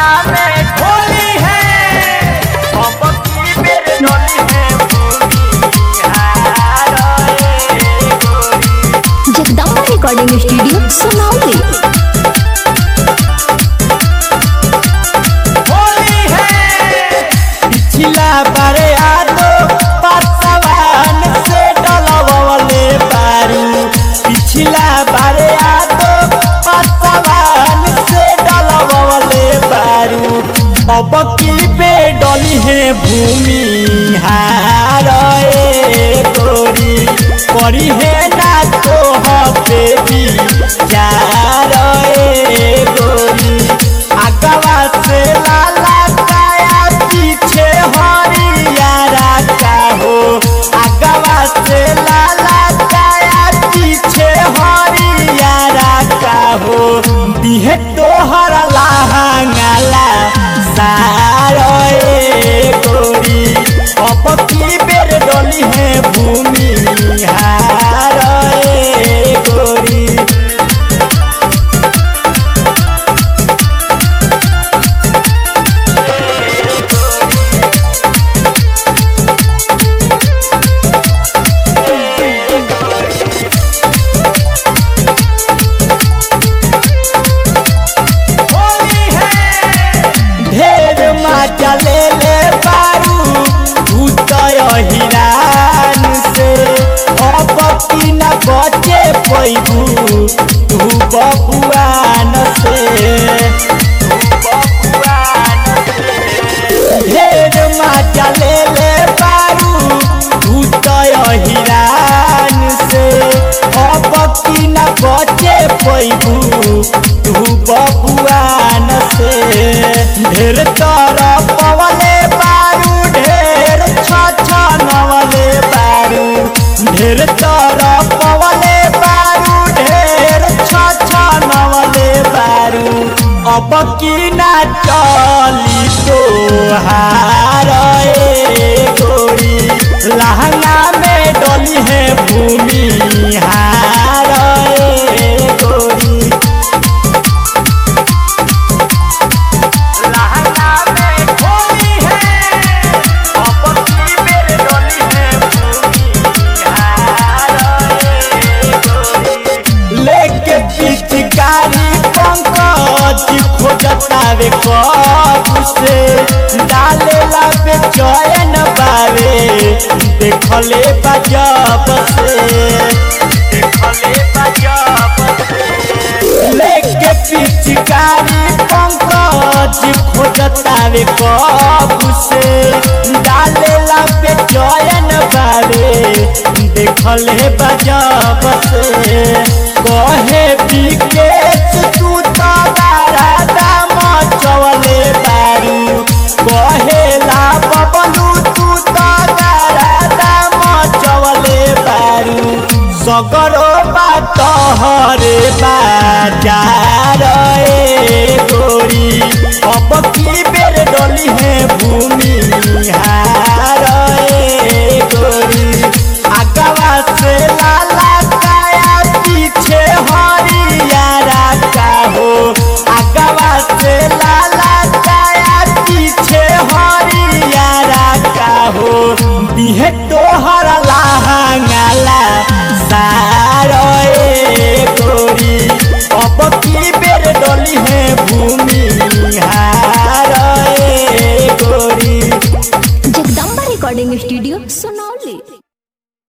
में होली है अब की बेर डोली है जगदम्बा रिकॉर्डिंग स्टूडियो सुनाओगे। होली है पिछला बारे आदो पासवान से डलवले बारू पिछला बारे आदो पासवान से डलवले बारू अब की बे डली है भूमि हार गोरी करी है ना तो बेबी यार गोरी आगवा से लाला काया पीछे हरियारा का हो आगवा से लाला काया पीछे हरियारा का हो दिहे तोहर लहंगाला सारो गोरी अब की बेर डोली है भूमि हार गोरी ढेर मजा ले ले बारू भूतय हिरान से अब की न बचे पैबू तू बबुआन से ढेर मजा ले ले बारू भूतय हिरान से अब की न बचे पैबू तू बबुआन से ढेर तरफ पवले बारू ढेर छछनवले बारू ढेर तरफ पवले बारू ढेर छछनवले बारू अब की ना चली तोहार गोरी लहंगा में डोली है भूमि हार गोरी लेके पिचकारी पंकज खोजतावे कब से डालेला पे चयन बावे देखले बजब से लेके पिचकारी पंकज खोजतावे कब से डालेला पे चयन बावे देखले बजब से कहे विकेश तू तो बारा दाम चवले बारू कहेला बबलू तू तो बारा दाम चवले बारू सगरो बात हरे बाजार गोरी अब की बेर डोली है भूमि हार गोरी आगवा से लाला काया पीछे हरियारा का हो आगवा से लाला काया पीछे हरियारा का हो दिहे तोहर लहंगाला सारो गोरी अब की बेर डोली है भूमि हार गोरी जगदम्बा रिकॉर्डिंग स्टूडियो सुनौली।